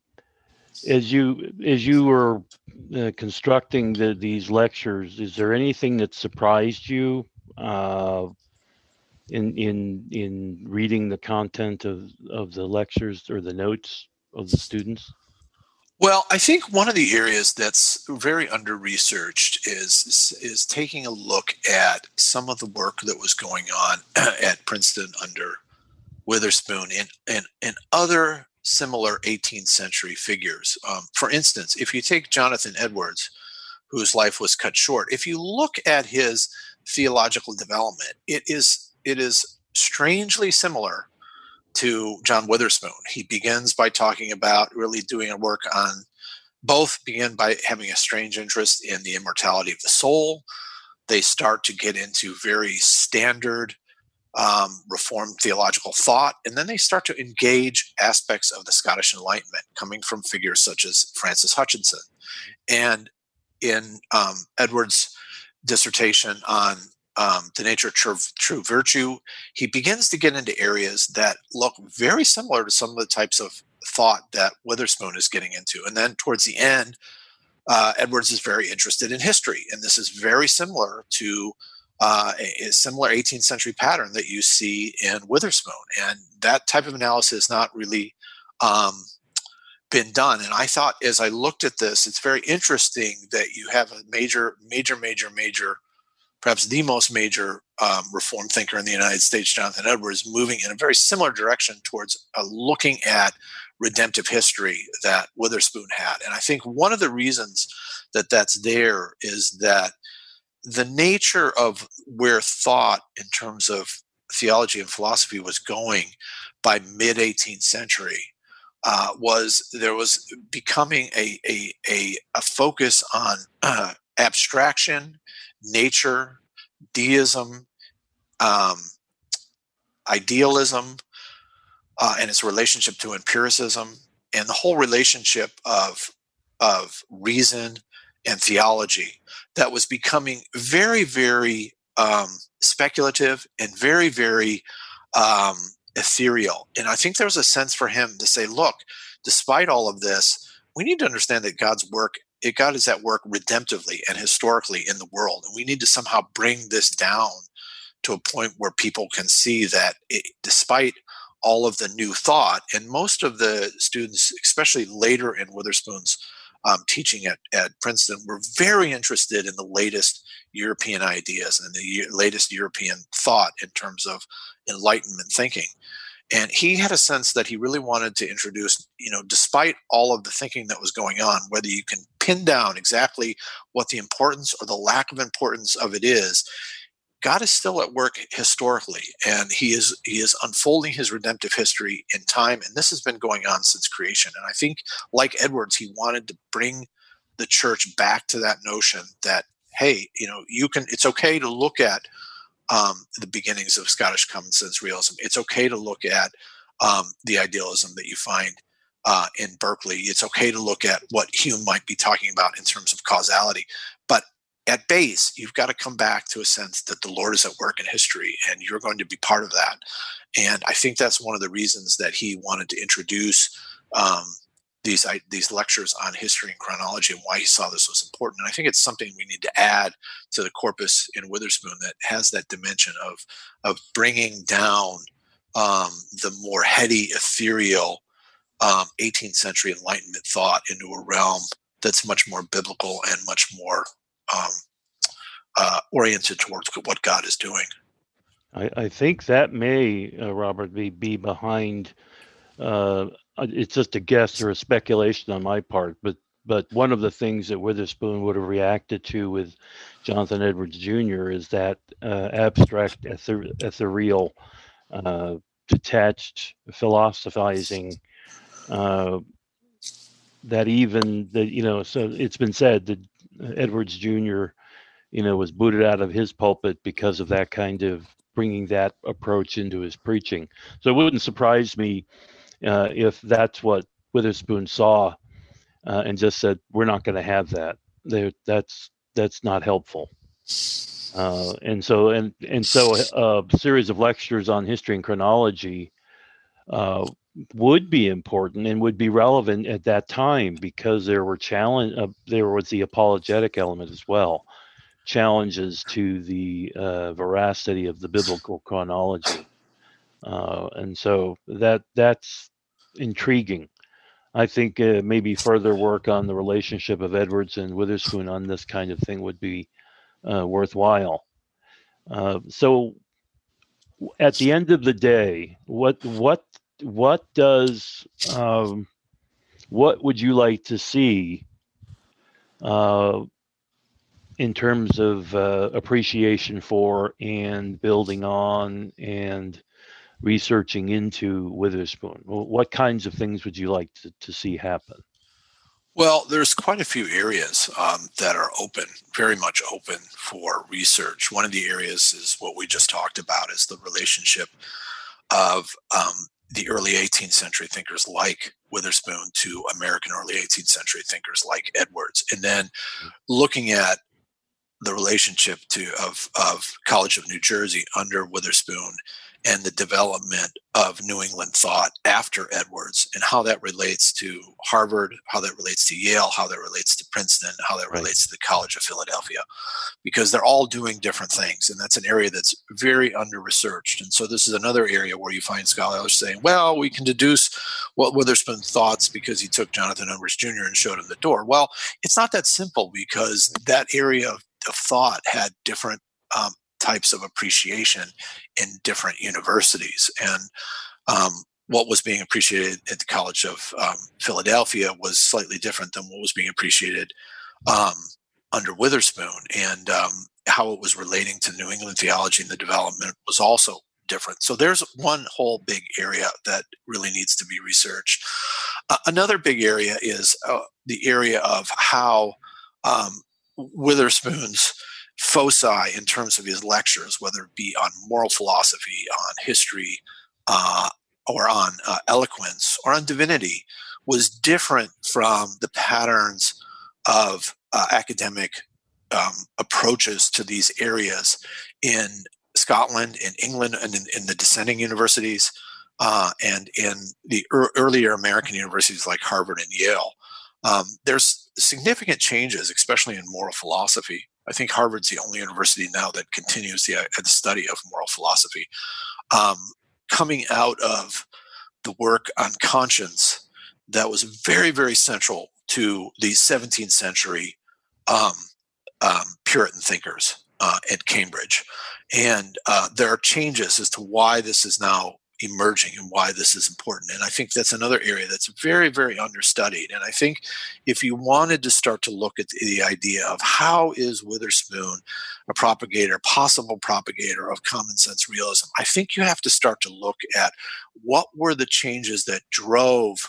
as you as you were uh, constructing the, these lectures, is there anything that surprised you uh, in in in reading the content of, of the lectures or the notes of the students? Well, I think one of the areas that's very under-researched is, is is taking a look at some of the work that was going on at Princeton under Witherspoon and and, and other similar eighteenth century figures. Um, for instance, if you take Jonathan Edwards, whose life was cut short, if you look at his theological development, it is it is strangely similar to John Witherspoon. He begins by talking about really doing a work on both begin by having a strange interest in the immortality of the soul. They start to get into very standard um, Reformed theological thought, and then they start to engage aspects of the Scottish Enlightenment coming from figures such as Francis Hutchinson. And in um, Edwards' dissertation on um, the nature of true, true virtue, he begins to get into areas that look very similar to some of the types of thought that Witherspoon is getting into. And then towards the end, uh, Edwards is very interested in history. And this is very similar to uh, a, a similar eighteenth century pattern that you see in Witherspoon. And that type of analysis has not really um, been done. And I thought, as I looked at this, it's very interesting that you have a major, major, major, major, perhaps the most major um, Reformed thinker in the United States, Jonathan Edwards, moving in a very similar direction towards uh, looking at redemptive history that Witherspoon had. And I think one of the reasons that that's there is that the nature of where thought in terms of theology and philosophy was going by mid-eighteenth century uh, was there was becoming a, a, a, a focus on uh, abstraction, nature, deism, um, idealism, uh, and its relationship to empiricism, and the whole relationship of of reason and theology that was becoming very, very um, speculative and very, very um, ethereal. And I think there was a sense for him to say, look, despite all of this, we need to understand that God's work, it, God is at work redemptively and historically in the world. And we need to somehow bring this down to a point where people can see that it, despite all of the new thought, and most of the students, especially later in Witherspoon's um, teaching at, at Princeton, were very interested in the latest European ideas and the latest European thought in terms of Enlightenment thinking. And he had a sense that he really wanted to introduce, you know, despite all of the thinking that was going on, whether you can pin down exactly what the importance or the lack of importance of it is, God is still at work historically, and he is he is unfolding his redemptive history in time, and this has been going on since creation. And I think, like Edwards, he wanted to bring the church back to that notion that, hey, you know, you can. It's okay to look at um, the beginnings of Scottish common sense realism. It's okay to look at um, the idealism that you find uh, in Berkeley. It's okay to look at what Hume might be talking about in terms of causality, but at base, you've got to come back to a sense that the Lord is at work in history, and you're going to be part of that. And I think that's one of the reasons that he wanted to introduce um, these I, these lectures on history and chronology, and why he saw this was important. And I think it's something we need to add to the corpus in Witherspoon that has that dimension of of bringing down um, the more heady, ethereal um, eighteenth century Enlightenment thought into a realm that's much more biblical and much more Um, uh, oriented towards what God is doing. I, I think that may, uh, Robert, be, be behind, uh, it's just a guess or a speculation on my part, but but one of the things that Witherspoon would have reacted to with Jonathan Edwards Junior is that uh, abstract, ether, ethereal, uh, detached philosophizing, uh, that even, that you know, so it's been said that Edwards Junior, you know, was booted out of his pulpit because of that kind of bringing that approach into his preaching. So it wouldn't surprise me uh, if that's what Witherspoon saw uh, and just said, "We're not going to have that. They're, that's that's not helpful." Uh, and so and and so a series of lectures on history and chronology uh, would be important and would be relevant at that time, because there were challenge uh, there was the apologetic element as well, challenges to the uh, veracity of the biblical chronology, uh, and so that that's intriguing. I think uh, maybe further work on the relationship of Edwards and Witherspoon on this kind of thing would be uh, worthwhile. Uh, so, at the end of the day, what what what does um, what would you like to see uh, in terms of uh, appreciation for and building on and researching into Witherspoon? What kinds of things would you like to, to see happen? Well, there's quite a few areas um, that are open, very much open for research. One of the areas is what we just talked about, is the relationship of um, the early eighteenth century thinkers like Witherspoon to American early eighteenth century thinkers like Edwards. And then looking at the relationship to of, of College of New Jersey under Witherspoon and the development of New England thought after Edwards, and how that relates to Harvard, how that relates to Yale, how that relates to Princeton, how that Right. relates to the College of Philadelphia, because they're all doing different things. And that's an area that's very under-researched. And so this is another area where you find scholars saying, well, we can deduce what Witherspoon thoughts because he took Jonathan Edwards Junior and showed him the door. Well, it's not that simple, because that area of, of thought had different um, types of appreciation in different universities. And um, what was being appreciated at the College of um, Philadelphia was slightly different than what was being appreciated um, under Witherspoon. And um, how it was relating to New England theology and the development was also different. So there's one whole big area that really needs to be researched. Uh, another big area is uh, the area of how um, Witherspoon's foci in terms of his lectures, whether it be on moral philosophy, on history, uh, or on uh, eloquence, or on divinity, was different from the patterns of uh, academic um, approaches to these areas in Scotland, in England, and in, in the dissenting universities, uh, and in the er- earlier American universities like Harvard and Yale. Um, there's significant changes, especially in moral philosophy. I think Harvard's the only university now that continues the, uh, the study of moral philosophy. Um, coming out of the work on conscience that was very, very central to the seventeenth century um, um, Puritan thinkers uh, at Cambridge. And uh, there are changes as to why this is now emerging and why this is important. And I think that's another area that's very, very understudied. And I think if you wanted to start to look at the idea of how is Witherspoon a propagator, possible propagator of common sense realism, I think you have to start to look at what were the changes that drove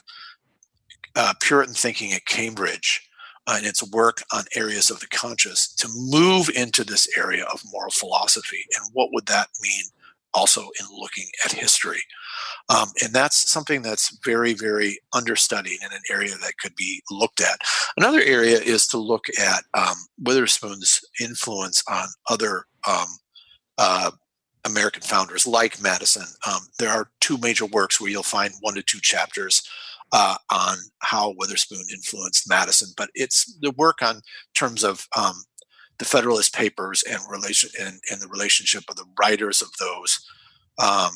uh, Puritan thinking at Cambridge uh, and its work on areas of the conscious to move into this area of moral philosophy, and what would that mean also in looking at history. Um, and that's something that's very, very understudied in an area that could be looked at. Another area is to look at um, Witherspoon's influence on other um, uh, American founders like Madison. Um, there are two major works where you'll find one to two chapters uh, on how Witherspoon influenced Madison, but it's the work on terms of um, the Federalist Papers and relation and, and the relationship of the writers of those um,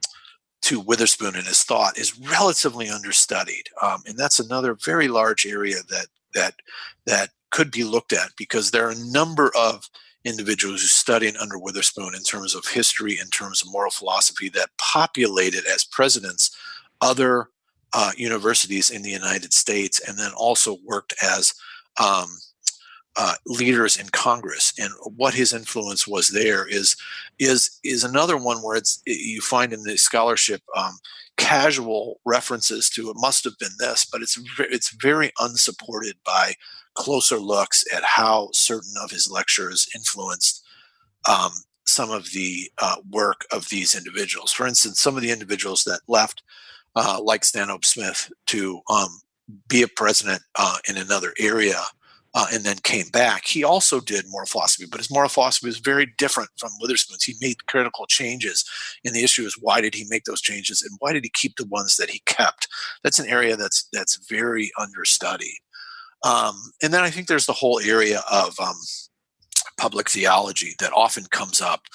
to Witherspoon and his thought is relatively understudied, um, and that's another very large area that that that could be looked at, because there are a number of individuals who studied under Witherspoon in terms of history, in terms of moral philosophy, that populated as presidents other uh, universities in the United States, and then also worked as um, Uh, leaders in Congress. And what his influence was there is is is another one where it's you find in the scholarship um, casual references to it must have been this, but it's it's very unsupported by closer looks at how certain of his lectures influenced um, some of the uh, work of these individuals. For instance, some of the individuals that left, uh, like Stanhope Smith, to um, be a president uh, in another area, Uh, and then came back. He also did moral philosophy, but his moral philosophy was very different from Witherspoon's. He made critical changes, and the issue is, why did he make those changes, and why did he keep the ones that he kept? That's an area that's that's very understudied. Um, and then I think there's the whole area of um, public theology that often comes up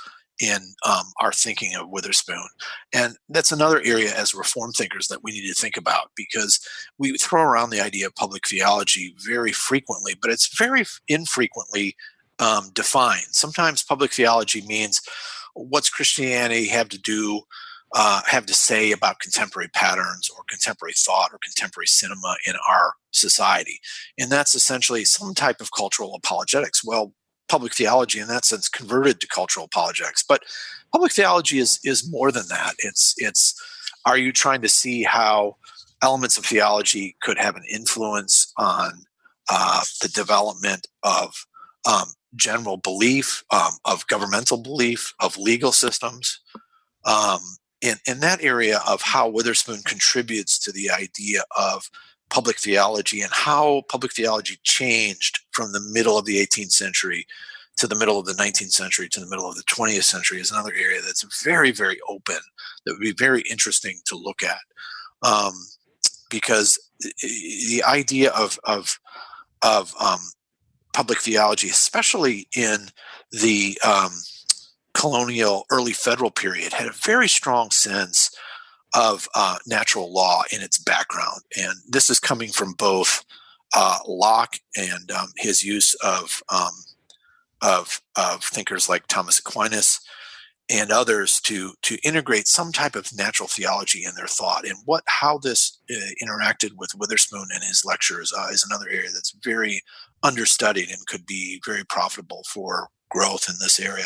in um, our thinking of Witherspoon. And that's another area as reform thinkers that we need to think about, because we throw around the idea of public theology very frequently, but it's very infrequently um, defined. Sometimes public theology means, what's Christianity have to do, uh, have to say about contemporary patterns or contemporary thought or contemporary cinema in our society? And that's essentially some type of cultural apologetics. Well, public theology in that sense converted to cultural apologetics, but public theology is is more than that. It's it's are you trying to see how elements of theology could have an influence on uh, the development of um, general belief, um, of governmental belief, of legal systems, um, in in that area of how Witherspoon contributes to the idea of public theology and how public theology changed from the middle of the eighteenth century to the middle of the nineteenth century to the middle of the twentieth century is another area that's very, very open, that would be very interesting to look at. Um, because the idea of, of, of um, public theology, especially in the um, colonial early federal period, had a very strong sense of uh, natural law in its background. And this is coming from both uh, Locke and um, his use of, um, of of thinkers like Thomas Aquinas and others to to integrate some type of natural theology in their thought. And what how this uh, interacted with Witherspoon and his lectures uh, is another area that's very understudied and could be very profitable for growth in this area.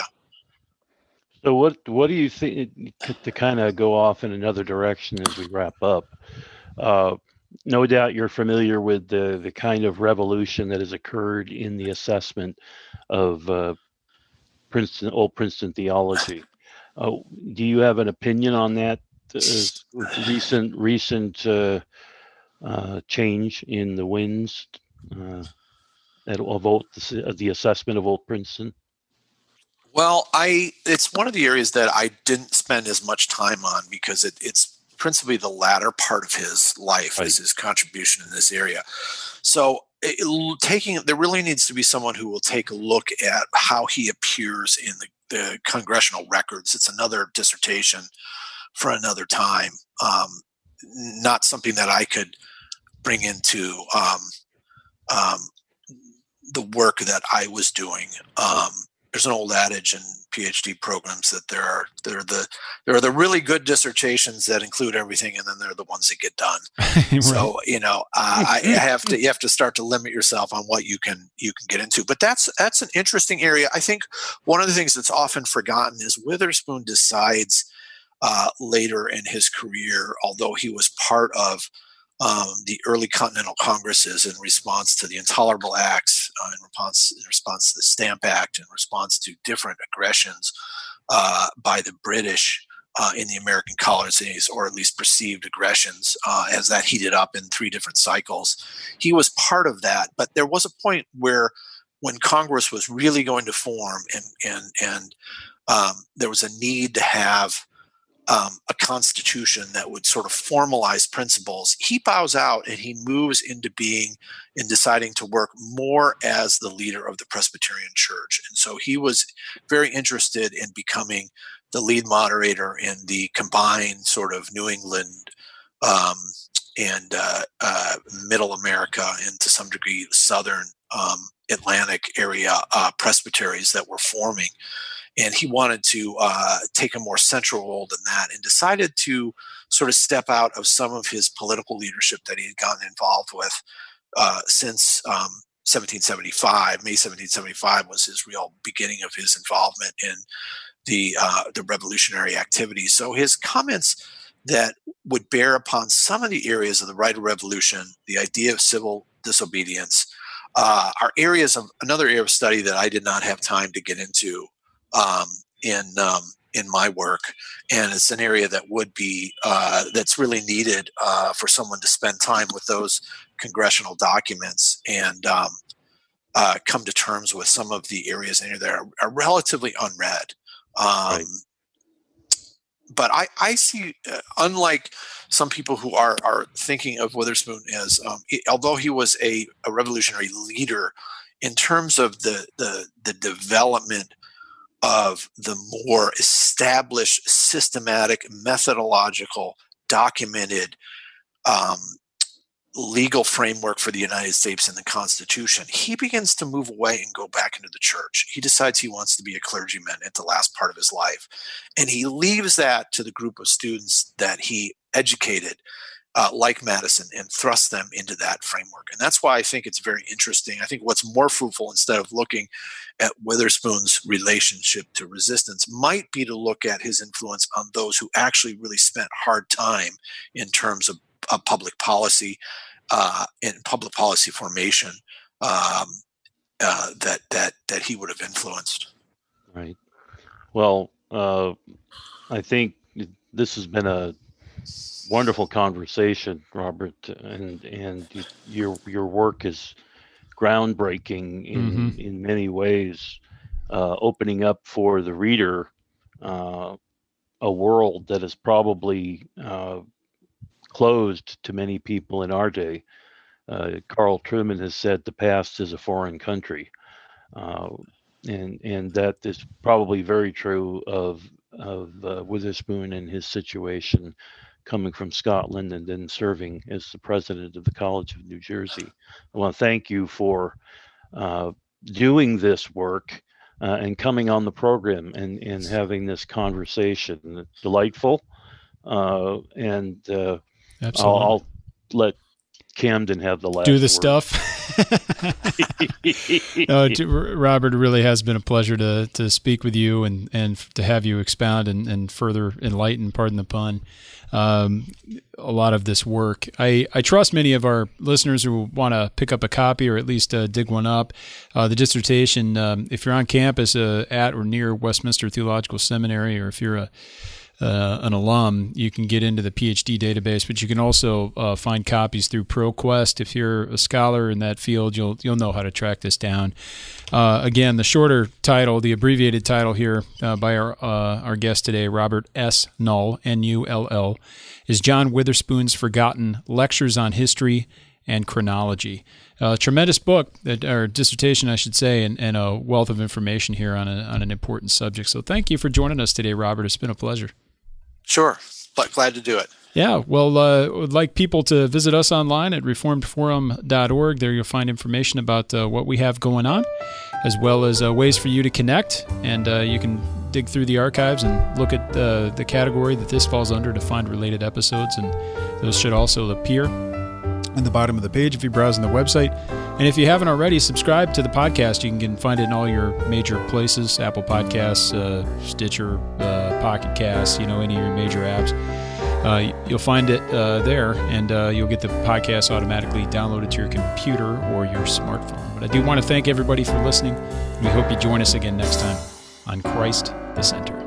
So what what do you think, to kind of go off in another direction as we wrap up? Uh, no doubt you're familiar with the, the kind of revolution that has occurred in the assessment of uh, Princeton, old Princeton theology. Uh, do you have an opinion on that uh, recent recent uh, uh, change in the winds uh, of old, the assessment of old Princeton? Well, I it's one of the areas that I didn't spend as much time on because it, it's principally the latter part of his life right. is his contribution in this area. So it, taking there really needs to be someone who will take a look at how he appears in the, the congressional records. It's another dissertation for another time, um, not something that I could bring into um, um, the work that I was doing. Um, There's an old adage in PhD programs that there are there are the there are the really good dissertations that include everything, and then there are the ones that get done. Right. So you know, uh, I have to you have to start to limit yourself on what you can you can get into. But that's that's an interesting area. I think one of the things that's often forgotten is Witherspoon decides uh, later in his career, although he was part of Um, the early Continental Congresses in response to the Intolerable Acts, uh, in response in response to the Stamp Act, in response to different aggressions uh, by the British uh, in the American colonies, or at least perceived aggressions, uh, as that heated up in three different cycles. He was part of that, but there was a point where, when Congress was really going to form, and and and um, there was a need to have Um, a constitution that would sort of formalize principles, he bows out and he moves into being and deciding to work more as the leader of the Presbyterian Church. And so he was very interested in becoming the lead moderator in the combined sort of New England um, and uh, uh, Middle America, and to some degree Southern um, Atlantic area uh, presbyteries that were forming. And he wanted to uh, take a more central role than that, and decided to sort of step out of some of his political leadership that he had gotten involved with uh, since um, seventeen seventy-five. May seventeen seventy-five was his real beginning of his involvement in the uh, the revolutionary activities. So his comments that would bear upon some of the areas of the right of revolution, the idea of civil disobedience, uh, are areas of another area of study that I did not have time to get into Um, in um, in my work, and it's an area that would be uh, that's really needed uh, for someone to spend time with those congressional documents and um, uh, come to terms with some of the areas in here that are, are relatively unread. Um, right. But I, I see, uh, unlike some people who are are thinking of Witherspoon as, um, he, although he was a, a revolutionary leader, in terms of the the, the development of the more established, systematic, methodological, documented um, legal framework for the United States and the Constitution, he begins to move away and go back into the church. He decides he wants to be a clergyman at the last part of his life. And he leaves that to the group of students that he educated, uh, like Madison, and thrusts them into that framework. And that's why I think it's very interesting. I think what's more fruitful, instead of looking at Witherspoon's relationship to resistance, might be to look at his influence on those who actually really spent hard time in terms of uh, public policy, uh, in public policy formation, um, uh, that that that he would have influenced. Right. Well, uh, I think this has been a wonderful conversation, Robert, and and your your work is groundbreaking in mm-hmm. in many ways, uh, opening up for the reader uh, a world that is probably uh, closed to many people in our day. Uh, Carl Trueman has said the past is a foreign country, uh, and and that is probably very true of of uh, Witherspoon and his situation, coming from Scotland and then serving as the president of the College of New Jersey. I want to thank you for uh, doing this work uh, and coming on the program and, and having this conversation. Delightful. Uh, and uh, I'll, I'll let Camden have the last Do the word. stuff. no, to, Robert, it really has been a pleasure to to speak with you and, and to have you expound and, and further enlighten, pardon the pun, um, a lot of this work. I, I trust many of our listeners who want to pick up a copy or at least uh, dig one up. Uh, the dissertation, um, if you're on campus uh, at or near Westminster Theological Seminary, or if you're a Uh, an alum, you can get into the PhD database, but you can also uh, find copies through ProQuest. If you're a scholar in that field, you'll you'll know how to track this down. Uh, again, the shorter title, the abbreviated title here uh, by our uh, our guest today, Robert S. Null, N U L L, is John Witherspoon's Forgotten Lectures on History and Chronology. Uh, tremendous book, or dissertation, I should say, and, and a wealth of information here on a, on an important subject. So thank you for joining us today, Robert. It's been a pleasure. Sure. But glad to do it. Yeah. Well, uh, would like people to visit us online at reformed forum dot org. There you'll find information about uh, what we have going on, as well as uh, ways for you to connect. And uh, you can dig through the archives and look at uh, the category that this falls under to find related episodes. And those should also appear in the bottom of the page if you're browsing the website. And if you haven't already, subscribe to the podcast. You can find it in all your major places: Apple Podcasts, uh, Stitcher, uh, Pocket Casts, you know, any of your major apps. Uh, you'll find it uh, there, and uh, you'll get the podcast automatically downloaded to your computer or your smartphone. But I do want to thank everybody for listening. We hope you join us again next time on Christ the Center.